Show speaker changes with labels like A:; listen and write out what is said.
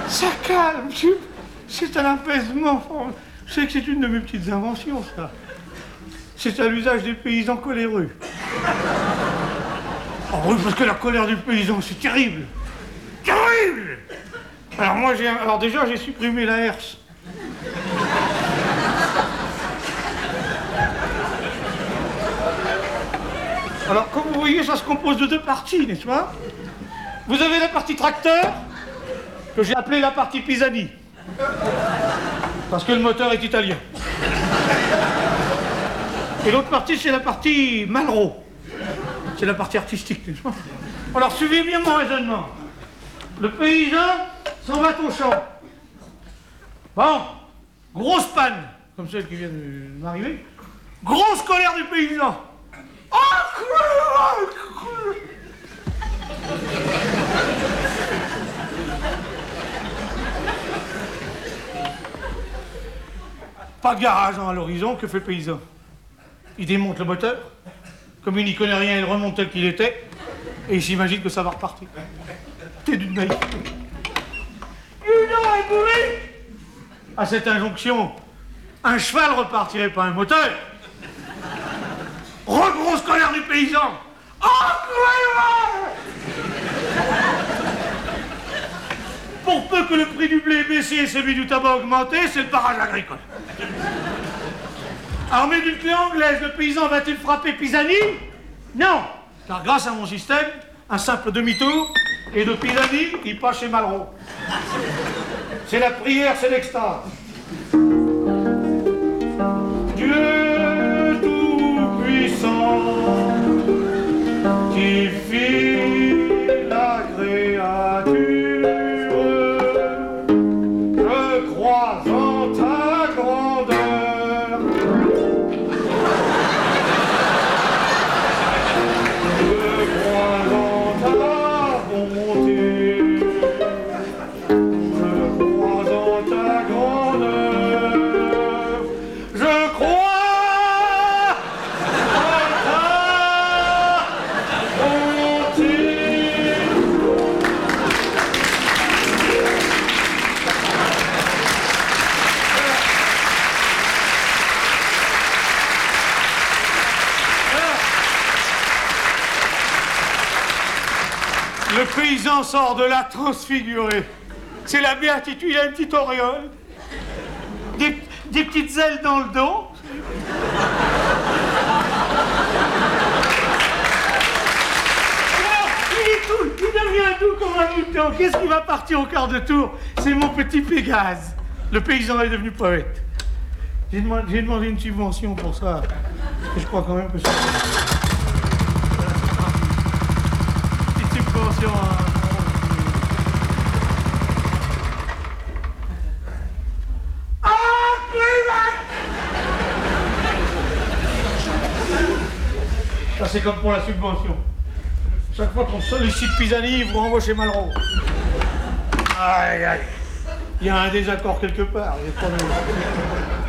A: Ça calme, c'est un apaisement. Je sais que c'est une de mes petites inventions, ça. C'est à l'usage des paysans coléreux. Oh oui, parce que la colère du paysan, c'est terrible. Terrible! Alors moi, déjà, j'ai supprimé la herse. Alors, comme vous voyez, ça se compose de deux parties, n'est-ce pas? Vous avez la partie tracteur, que j'ai appelée la partie Pisani. Parce que le moteur est italien. Et l'autre partie, c'est la partie Malraux. C'est la partie artistique, n'est-ce pas? Alors, suivez bien mon raisonnement. Le paysan s'en va au champ. Bon, grosse panne, comme celle qui vient de m'arriver. Grosse colère du paysan. Pas de garage à l'horizon, que fait le paysan? Il démonte le moteur, comme il n'y connaît rien, il remonte tel qu'il était, et il s'imagine que ça va repartir. T'es d'une naïveté. À cette injonction, un cheval repartirait pas un moteur. Grosse colère du paysan. Pour peu que le prix du blé ait baissé et celui du tabac augmenté, c'est le barrage agricole. Armé d'une clé anglaise, le paysan va-t-il frapper Pisani? Non, car grâce à mon système, un simple demi-tour, et de Pisani, il passe chez Malraux. C'est la prière, c'est l'extase. Dieu tout-puissant, qui fit la créature, je crois en ta grandeur. Je crois en ta bonté. Je crois en ta grandeur. Je crois en ta bonté. Le paysan sort de là transfiguré. C'est la béatitude, il a une petite auréole, des petites ailes dans le dos. Il devient doux comme un mouton. Qu'est-ce qui va partir au quart de tour? C'est mon petit Pégase. Le paysan est devenu poète. J'ai demandé une subvention pour ça. Parce que je crois quand même que c'est... Petite subvention à... Ça, c'est comme pour la subvention. Chaque fois qu'on sollicite Pisani, il vous renvoie chez Malraux. Aïe, aïe. Il y a un désaccord quelque part.